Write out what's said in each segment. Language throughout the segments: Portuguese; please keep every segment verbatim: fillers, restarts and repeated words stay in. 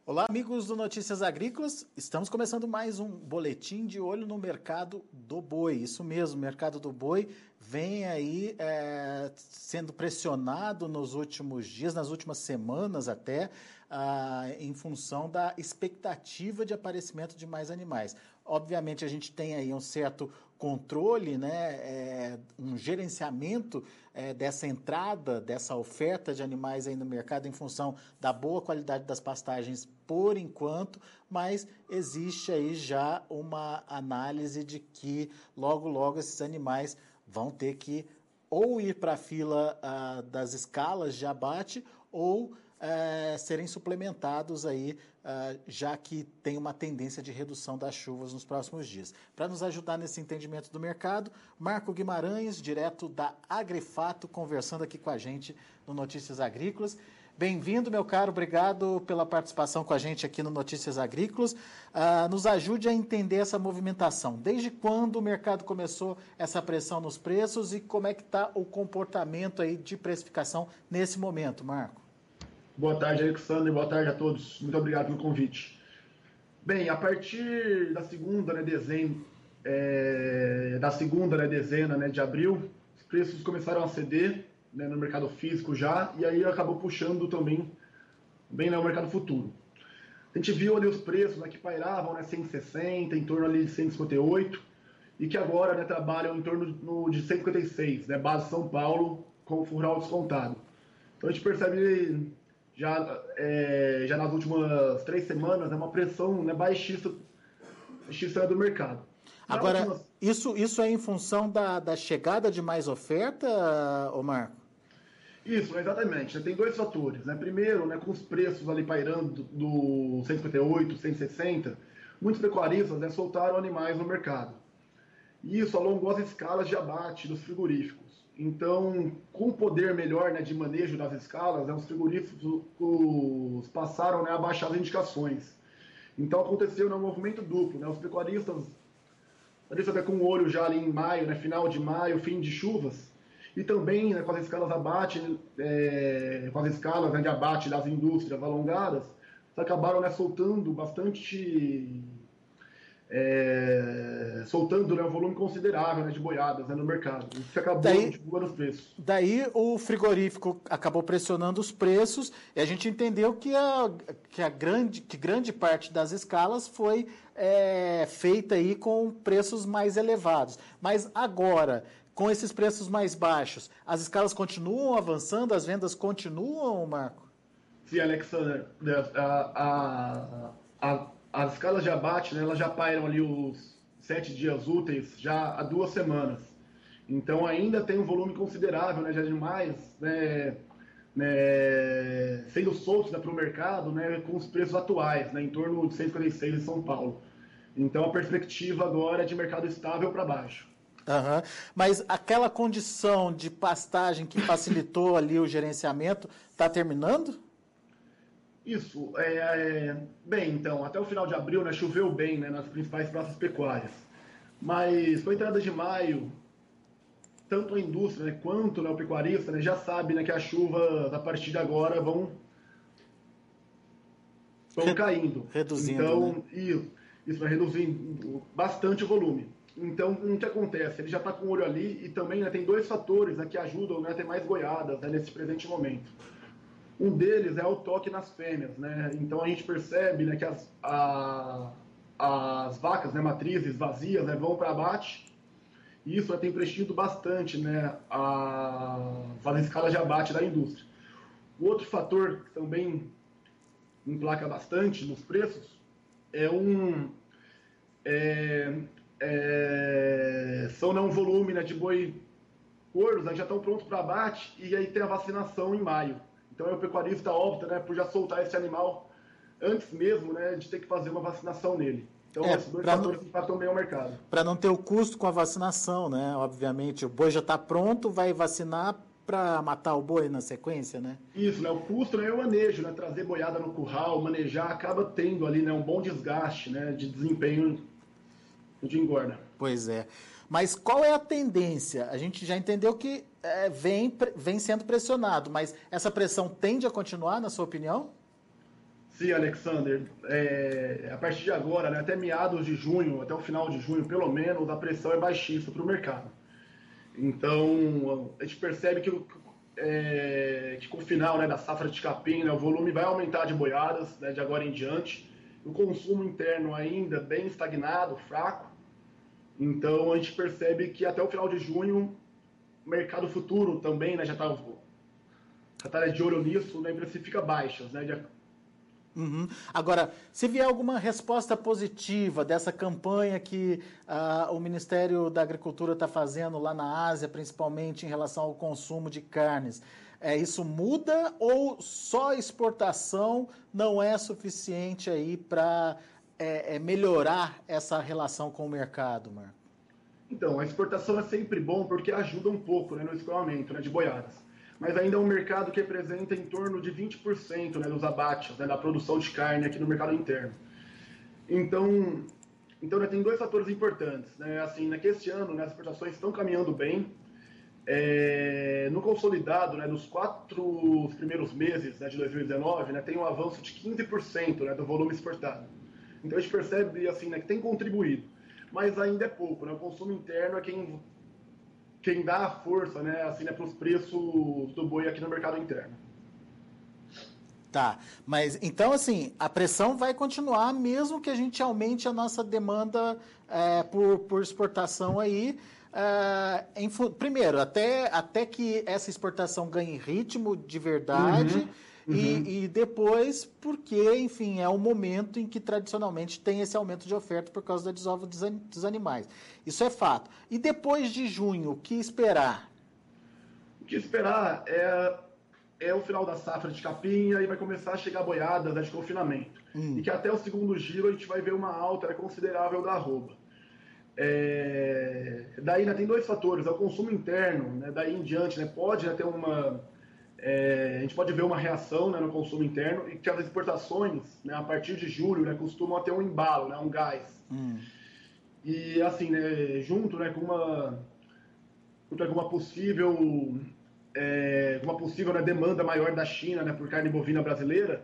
Olá, amigos do Notícias Agrícolas. Estamos começando mais um boletim de olho no mercado do boi. Isso mesmo, o mercado do boi vem aí é, sendo pressionado nos últimos dias, nas últimas semanas até, ah, em função da expectativa de aparecimento de mais animais. Obviamente, a gente tem aí um certo controle, né, é, um gerenciamento é, dessa entrada, dessa oferta de animais aí no mercado em função da boa qualidade das pastagens por enquanto, mas existe aí já uma análise de que logo, logo esses animais vão ter que ou ir para a fila ah, das escalas de abate ou É, serem suplementados aí, uh, já que tem uma tendência de redução das chuvas nos próximos dias. Para nos ajudar nesse entendimento do mercado, Marco Guimarães, direto da Agrifato, conversando aqui com a gente no Notícias Agrícolas. Bem-vindo, meu caro, obrigado pela participação com a gente aqui no Notícias Agrícolas. Uh, nos ajude a entender essa movimentação. Desde quando o mercado começou essa pressão nos preços e como é que está o comportamento aí de precificação nesse momento, Marco? Boa tarde, Alexandre. Boa tarde a todos. Muito obrigado pelo convite. Bem, a partir da segunda, né, dezena, é, da segunda né, dezena né, de abril, os preços começaram a ceder, né, no mercado físico já, e aí acabou puxando também bem no mercado futuro. A gente viu ali os preços, né, que pairavam, né, cento e sessenta, em torno ali de cento e cinquenta e oito, e que agora, né, trabalham em torno no, de cento e cinquenta e seis, né, base São Paulo, com o rural descontado. Então a gente percebe já, é, já nas últimas três semanas, é uma pressão, né, baixista, baixista do mercado. Agora, última... isso, isso é em função da, da chegada de mais oferta, ô Marco? Isso, exatamente. Tem dois fatores. Né? Primeiro, né, com os preços ali pairando do cento e cinquenta e oito, cento e sessenta, muitos pecuaristas, né, soltaram animais no mercado. E isso alongou as escalas de abate dos frigoríficos. Então, com o poder melhor, né, de manejo das escalas, né, os frigoríficos passaram, né, a baixar as indicações. Então, aconteceu, né, um movimento duplo. Né, os pecuaristas, até com o olho já ali em maio, né, final de maio, fim de chuvas, e também, né, com as escalas abate, é, com as escalas, né, de abate das indústrias alongadas, acabaram, né, soltando bastante... É, soltando, né, um volume considerável, né, de boiadas, né, no mercado. Isso acabou daí, divulgando os preços. Daí o frigorífico acabou pressionando os preços e a gente entendeu que a, que a grande, que grande parte das escalas foi é, feita aí com preços mais elevados. Mas agora, com esses preços mais baixos, as escalas continuam avançando, as vendas continuam, Marco? Sim, Alexander, a, a, a as escalas de abate, né, elas já pairam ali os sete dias úteis já há duas semanas. Então ainda tem um volume considerável, né, de animais, né, né, sendo soltos, né, para o mercado, né, com os preços atuais, né, em torno de cento e cinquenta e seis em São Paulo. Então a perspectiva agora é de mercado estável para baixo. Uhum. Mas aquela condição de pastagem que facilitou ali o gerenciamento está terminando? Isso, é, é, bem, então, até o final de abril, né, choveu bem, né, nas principais praças pecuárias. Mas com a entrada de maio, tanto a indústria, né, quanto, né, o pecuarista, né, já sabe, né, que as chuvas a partir de agora vão, vão caindo. Reduzindo, então, né? Isso, isso vai reduzindo bastante o volume. Então, o que acontece? Ele já está com o olho ali e também, né, tem dois fatores, né, que ajudam, né, a ter mais goiadas, né, nesse presente momento. Um deles é o toque nas fêmeas, né? Então a gente percebe, né, que as, a, as vacas, né, matrizes vazias, né, vão para abate, e isso, né, tem prestigiado bastante, né, a, as escalas de abate da indústria. O outro fator que também emplaca bastante nos preços é um é, é, são, né, um volume, né, de boi gordos, né, que já estão prontos para abate, e aí tem a vacinação em maio. Então, o pecuarista opta, né, por já soltar esse animal antes mesmo, né, de ter que fazer uma vacinação nele. Então, é, esses dois fatores impactam bem o mercado. Para não ter o custo com a vacinação, né? Obviamente, o boi já está pronto, vai vacinar para matar o boi na sequência, né? Isso, né? O custo, né, é o manejo, né? Trazer boiada no curral, manejar, acaba tendo ali, né, um bom desgaste, né, de desempenho de engorda. Pois é. Mas qual é a tendência? A gente já entendeu que é, vem, vem sendo pressionado, mas essa pressão tende a continuar, na sua opinião? Sim, Alexander. É, a partir de agora, né, até meados de junho, até o final de junho, pelo menos, a pressão é baixíssima para o mercado. Então, a gente percebe que, é, que com o final, né, da safra de capim, né, o volume vai aumentar de boiadas, né, de agora em diante. O consumo interno ainda bem estagnado, fraco. Então, a gente percebe que até o final de junho, o mercado futuro também, né, já está já tá de olho nisso, né, precifica baixas, né, de, Uhum. Agora, se vier alguma resposta positiva dessa campanha que uh, o Ministério da Agricultura está fazendo lá na Ásia, principalmente em relação ao consumo de carnes, é, isso muda ou só exportação não é suficiente aí para é, é, melhorar essa relação com o mercado, Marco? Então, a exportação é sempre bom porque ajuda um pouco, né, no escoamento, né, de boiadas. Mas ainda é um mercado que representa em torno de vinte por cento, né, dos abates, né, da produção de carne aqui no mercado interno. Então, então né, tem dois fatores importantes. Né, assim, né, que esse ano, né, as exportações estão caminhando bem. É, no consolidado, né, nos quatro primeiros meses, né, de dois mil e dezenove, né, tem um avanço de quinze por cento, né, do volume exportado. Então a gente percebe assim, né, que tem contribuído, mas ainda é pouco. Né, o consumo interno é quem... quem dá a força, né, assim, né, para os preços do boi aqui no mercado interno. Tá, mas então assim, a pressão vai continuar mesmo que a gente aumente a nossa demanda é, por, por exportação aí. É, em, primeiro, até, até que essa exportação ganhe ritmo de verdade. Uhum. Uhum. E, e depois, porque, enfim, é o momento em que tradicionalmente tem esse aumento de oferta por causa da desova dos animais. Isso é fato. E depois de junho, o que esperar? O que esperar é, é o final da safra de capim, e aí vai começar a chegar boiadas, né, de confinamento. Hum. E que até o segundo giro a gente vai ver uma alta, né, considerável da arroba. É, daí né, tem dois fatores, é o consumo interno, né, daí em diante, né, pode né, ter uma... É, a gente pode ver uma reação, né, no consumo interno e que as exportações, né, a partir de julho, né, costumam ter um embalo, né, um gás. Hum. E assim, né, junto, né, com uma, junto com uma possível, é, uma possível né, demanda maior da China, né, por carne bovina brasileira,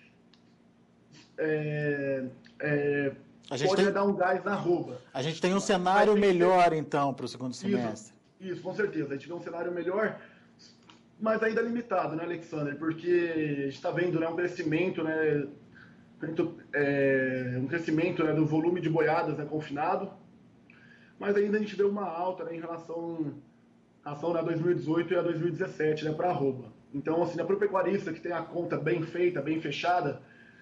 é, é, a gente pode tem, dar um gás na arroba. A gente tem um cenário melhor, ter... então, para o segundo semestre. Isso, isso, com certeza. A gente vê um cenário melhor, mas ainda limitado, né, Alexander? Porque a gente está vendo, né, um crescimento, né, é, um crescimento né, do volume de boiadas, né, confinado, mas ainda a gente vê uma alta, né, em relação, relação né, a dois mil e dezoito e a dois mil e dezessete, né, para a arroba. Então, assim, para o pecuarista que tem a conta bem feita, bem fechada,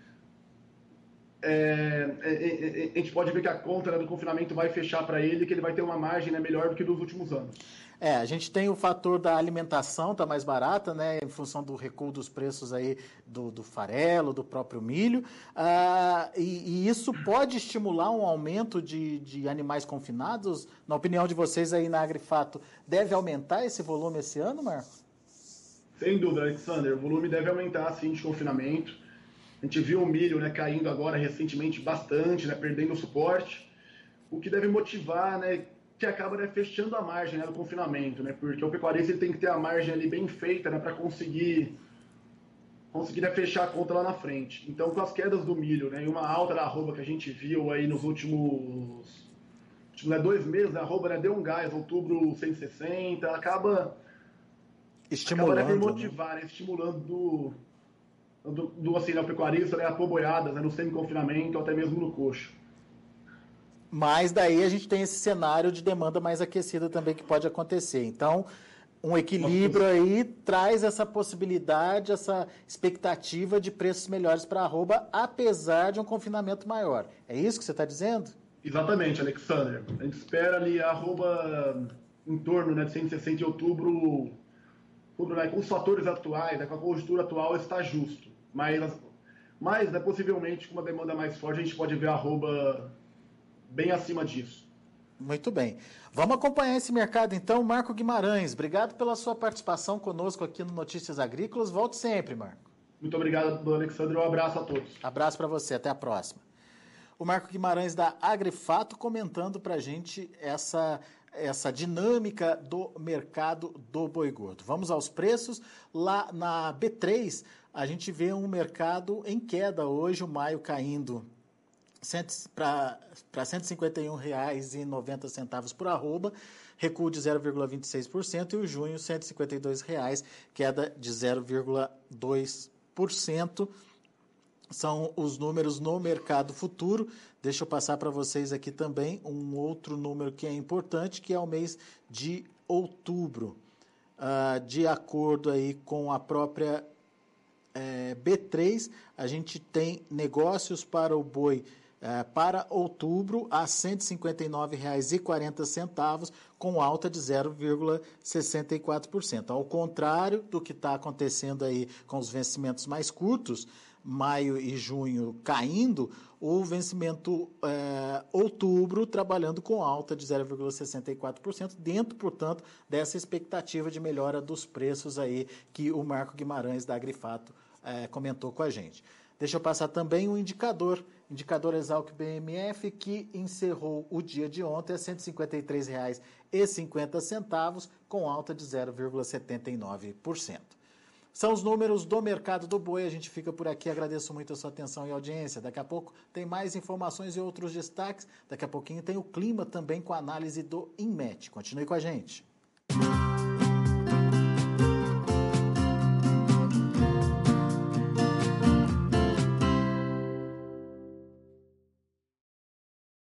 é, é, é, a gente pode ver que a conta né, do confinamento vai fechar para ele, que ele vai ter uma margem né, melhor do que dos últimos anos. É, a gente tem o fator da alimentação, tá mais barata, né, em função do recuo dos preços aí do, do farelo, do próprio milho, ah, e, e isso pode estimular um aumento de, de animais confinados? Na opinião de vocês aí na Agrifato, deve aumentar esse volume esse ano, Marco? Sem dúvida, Alexander, o volume deve aumentar, sim, de confinamento. A gente viu o milho né, caindo agora recentemente bastante, né, perdendo o suporte, o que deve motivar, né, que acaba né, fechando a margem né, do confinamento, né, porque o pecuarista ele tem que ter a margem ali bem feita né, para conseguir, conseguir né, fechar a conta lá na frente. Então, com as quedas do milho né, e uma alta da arroba que a gente viu aí nos últimos, últimos né, dois meses, a arroba né, deu um gás, outubro cento e sessenta, acaba, estimulando, acaba né, por motivar, né, estimulando do, do, do assim, né, o pecuarista né, a pôr boiadas né, no semi-confinamento ou até mesmo no coxo. Mas daí a gente tem esse cenário de demanda mais aquecida também que pode acontecer. Então, um equilíbrio aí traz essa possibilidade, essa expectativa de preços melhores para a arroba, apesar de um confinamento maior. É isso que você está dizendo? Exatamente, Alexander. A gente espera ali a arroba em torno né, de cento e sessenta em outubro, outubro né, com os fatores atuais, né, com a conjuntura atual, está justo. Mas, mas né, possivelmente, com uma demanda mais forte, a gente pode ver a arroba bem acima disso. Muito bem. Vamos acompanhar esse mercado então. Marco Guimarães, obrigado pela sua participação conosco aqui no Notícias Agrícolas. Volte sempre, Marco. Muito obrigado, Alexandre. Um abraço a todos. Abraço para você. Até a próxima. O Marco Guimarães da Agrifato comentando para a gente essa, essa dinâmica do mercado do boi gordo. Vamos aos preços. Lá na B três, a gente vê um mercado em queda hoje, o maio caindo para cento e cinquenta e um reais e noventa centavos por arroba, recuo de zero vírgula vinte e seis por cento, e o junho cento e cinquenta e dois reais, queda de zero vírgula dois por cento. São os números no mercado futuro. Deixa eu passar para vocês aqui também um outro número que é importante, que é o mês de outubro. Uh, de acordo aí com a própria é, B três, a gente tem negócios para o boi é, para outubro a cento e cinquenta e nove reais e quarenta centavos, com alta de zero vírgula sessenta e quatro por cento. Ao contrário do que está acontecendo aí com os vencimentos mais curtos, maio e junho caindo, o vencimento é, outubro trabalhando com alta de zero vírgula sessenta e quatro por cento, dentro, portanto, dessa expectativa de melhora dos preços aí que o Marco Guimarães da Agrifato é, comentou com a gente. Deixa eu passar também o indicador, indicador Exalc B M F, que encerrou o dia de ontem a cento e cinquenta e três reais e cinquenta centavos, com alta de zero vírgula setenta e nove por cento. São os números do mercado do boi. A gente fica por aqui. Agradeço muito a sua atenção e audiência. Daqui a pouco tem mais informações e outros destaques. Daqui a pouquinho tem o clima também com a análise do Inmet. Continue com a gente.